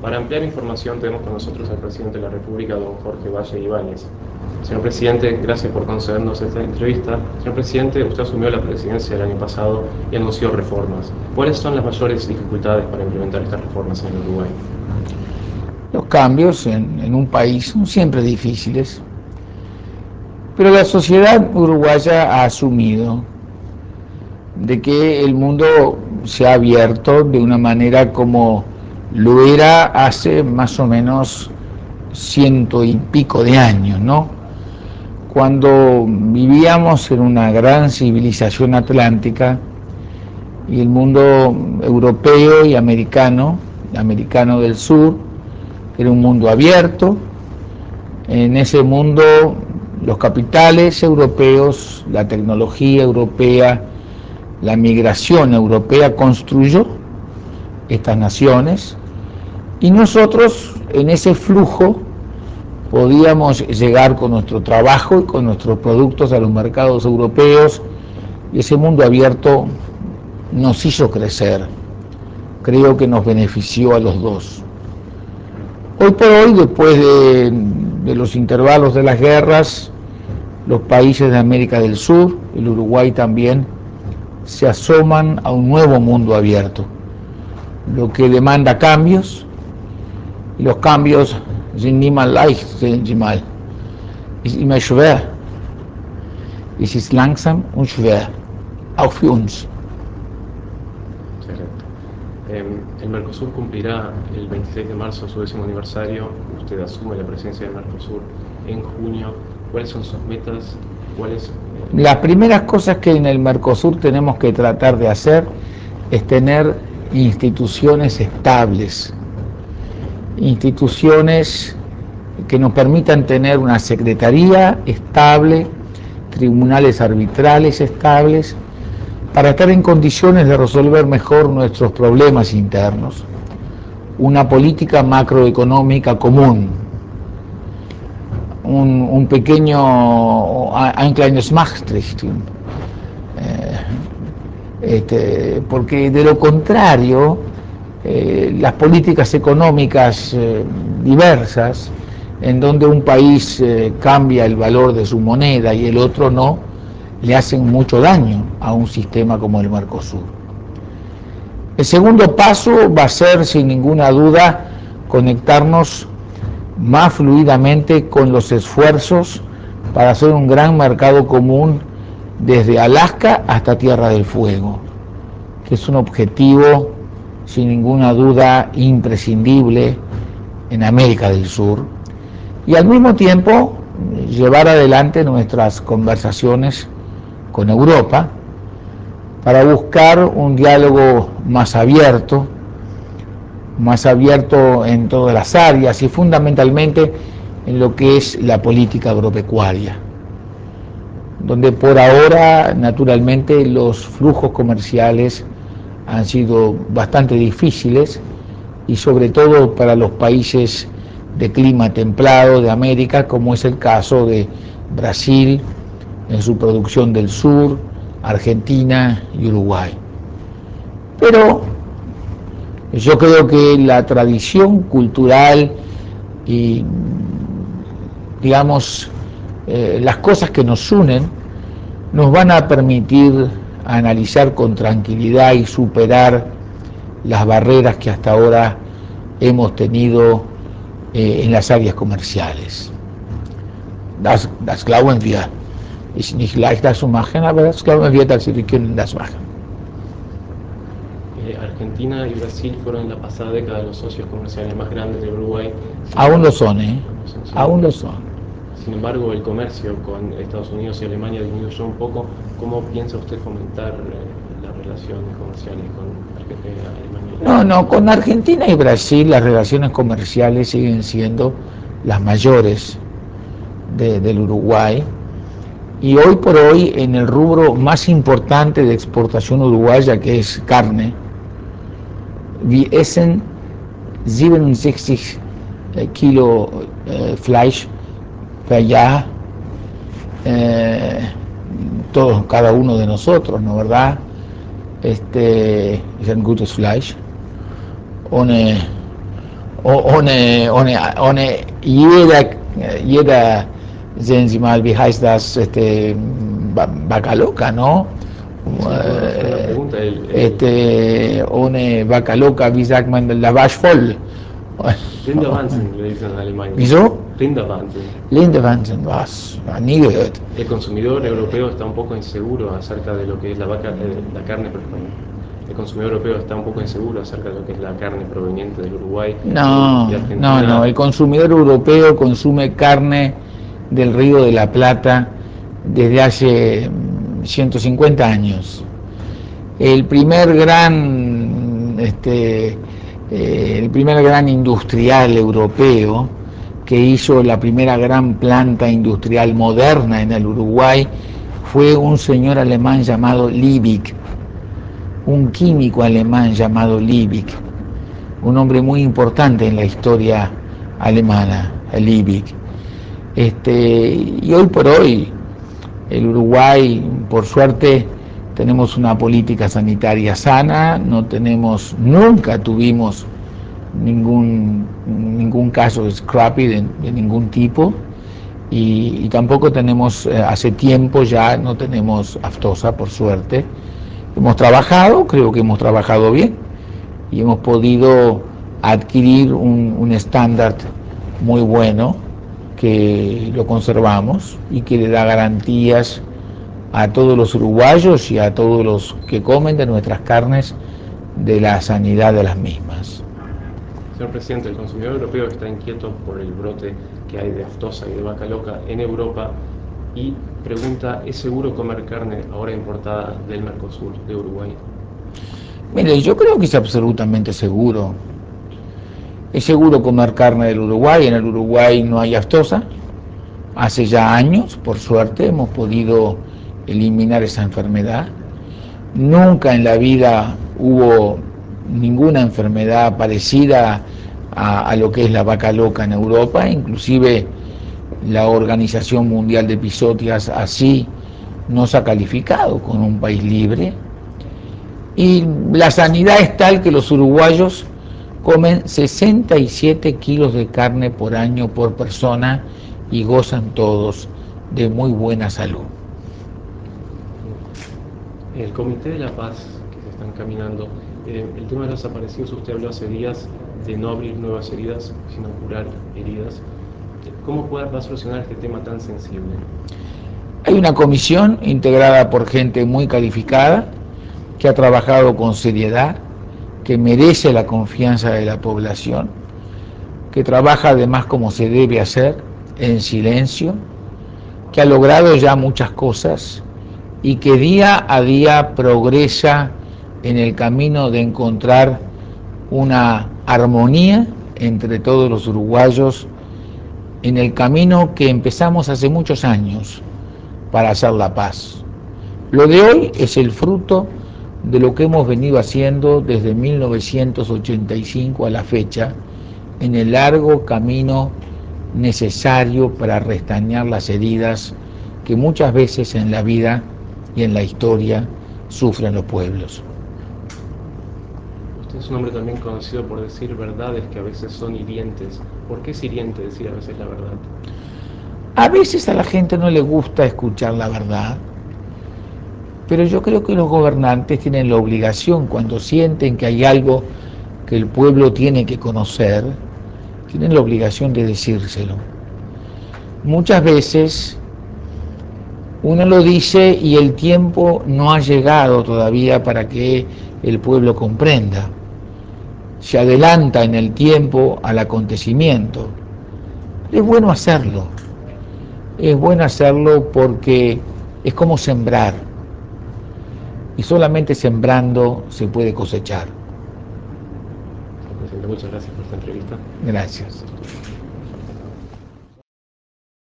Para ampliar información tenemos con nosotros al presidente de la República, don Jorge Valle Ibáñez. Señor presidente, gracias por concedernos esta entrevista. Señor presidente, usted asumió la presidencia el año pasado y anunció reformas. ¿Cuáles son las mayores dificultades para implementar estas reformas en el Uruguay? Los cambios en un país son siempre difíciles, pero la sociedad uruguaya ha asumido de que el mundo se ha abierto de una manera como lo era hace más o menos 100 y pico de años, ¿no? Cuando vivíamos en una gran civilización atlántica y el mundo europeo y americano del sur, era un mundo abierto. En ese mundo los capitales europeos, la tecnología europea, la migración europea construyó estas naciones y nosotros en ese flujo podíamos llegar con nuestro trabajo y con nuestros productos a los mercados europeos y ese mundo abierto nos hizo crecer. Creo que nos benefició a los dos. Hoy por hoy, después de los intervalos de las guerras, los países de América del Sur, el Uruguay también, se asoman a un nuevo mundo abierto, lo que demanda cambios, y los cambios sind niemals leicht, Jamal. Es ist immer schwer. Es ist langsam und schwer, auch für uns. Excelente. El Mercosur cumplirá el 26 de marzo su 10º aniversario. Usted asume la presidencia del Mercosur en junio. ¿Cuáles son sus metas? Las primeras cosas que en el Mercosur tenemos que tratar de hacer es tener instituciones estables, instituciones que nos permitan tener una secretaría estable, tribunales arbitrales estables, para estar en condiciones de resolver mejor nuestros problemas internos, una política macroeconómica común, un pequeño ein kleines Maastricht, porque de lo contrario las políticas económicas diversas, en donde un país cambia el valor de su moneda y el otro no, le hacen mucho daño a un sistema como el Mercosur. El segundo paso va a ser, sin ninguna duda, conectarnos más fluidamente con los esfuerzos para hacer un gran mercado común desde Alaska hasta Tierra del Fuego, que es un objetivo sin ninguna duda imprescindible en América del Sur, y al mismo tiempo llevar adelante nuestras conversaciones con Europa para buscar un diálogo más abierto en todas las áreas y fundamentalmente en lo que es la política agropecuaria, donde por ahora naturalmente los flujos comerciales han sido bastante difíciles y sobre todo para los países de clima templado de América, como es el caso de Brasil en su producción del sur, Argentina y Uruguay. Pero yo creo que la tradición cultural y, digamos, las cosas que nos unen nos van a permitir analizar con tranquilidad y superar las barreras que hasta ahora hemos tenido en las áreas comerciales. Das glauben wir. Ist nicht leicht, das zu machen, aber das glauben wir, dass wir können das machen. Argentina y Brasil fueron en la pasada década los socios comerciales más grandes del Uruguay. Aún lo son, aún lo son. Sin embargo, el comercio con Estados Unidos y Alemania disminuyó un poco. ¿Cómo piensa usted fomentar las relaciones comerciales con Alemania? No, con Argentina y Brasil las relaciones comerciales siguen siendo las mayores del Uruguay. Y hoy por hoy, en el rubro más importante de exportación uruguaya, que es carne, wir essen 67 Kilo Fleisch per Jahr, todos, cada uno de nosotros, ¿no verdad? Es un gutes Fleisch, jeder, sehen Sie mal, wie heißt das, vaca loca, ¿no? Sí, puedo responder la pregunta. Ohne vaca loca, wie sagt man, la vache folle. Rinderwahnsinn, le dicen en Alemania. Wieso? Rinderwahnsinn. Lindewanzen, was? Nie gehört. El consumidor europeo está un poco inseguro acerca de lo que es la carne, perdón. El consumidor europeo está un poco inseguro acerca de lo que es la carne proveniente del Uruguay y No, no, no. Argentina. El consumidor europeo consume carne del Río de la Plata desde hace 150 años. El primer gran, el primer gran industrial europeo que hizo la primera gran planta industrial moderna en el Uruguay fue un señor alemán llamado Liebig, un químico alemán llamado Liebig, un hombre muy importante en la historia alemana, Liebig. Y hoy por hoy, el Uruguay, por suerte, tenemos una política sanitaria sana, no tenemos, nunca tuvimos ningún caso de scrappy de ningún tipo y tampoco tenemos, hace tiempo ya no tenemos aftosa, por suerte. Hemos trabajado, creo que hemos trabajado bien y hemos podido adquirir un estándar muy bueno que lo conservamos y que le da garantías a todos los uruguayos y a todos los que comen de nuestras carnes de la sanidad de las mismas. Señor presidente, el consumidor europeo está inquieto por el brote que hay de aftosa y de vaca loca en Europa y pregunta, ¿es seguro comer carne ahora importada del Mercosur, de Uruguay? Mire, yo creo que es absolutamente seguro. Es seguro comer carne del Uruguay. En el Uruguay no hay aftosa. Hace ya años, por suerte, hemos podido eliminar esa enfermedad. Nunca en la vida hubo ninguna enfermedad parecida a lo que es la vaca loca en Europa. Inclusive la Organización Mundial de Episodias así nos ha calificado como un país libre. Y la sanidad es tal que los uruguayos comen 67 kilos de carne por año por persona y gozan todos de muy buena salud. El Comité de la Paz que se está encaminando, el tema de los desaparecidos, usted habló hace días de no abrir nuevas heridas, sino curar heridas. ¿Cómo va a solucionar este tema tan sensible? Hay una comisión integrada por gente muy calificada que ha trabajado con seriedad, que merece la confianza de la población, que trabaja además como se debe hacer, en silencio, que ha logrado ya muchas cosas y que día a día progresa en el camino de encontrar una armonía entre todos los uruguayos, en el camino que empezamos hace muchos años para hacer la paz. Lo de hoy es el fruto de lo que hemos venido haciendo desde 1985 a la fecha, en el largo camino necesario para restañar las heridas que muchas veces en la vida y en la historia sufren los pueblos. Usted es un hombre también conocido por decir verdades que a veces son hirientes. ¿Por qué es hiriente decir a veces la verdad? A veces a la gente no le gusta escuchar la verdad, pero yo creo que los gobernantes tienen la obligación, cuando sienten que hay algo que el pueblo tiene que conocer, tienen la obligación de decírselo. Muchas veces uno lo dice y el tiempo no ha llegado todavía para que el pueblo comprenda. Se adelanta en el tiempo al acontecimiento. Es bueno hacerlo porque es como sembrar y solamente sembrando se puede cosechar. Presidente, muchas gracias por esta entrevista. Gracias.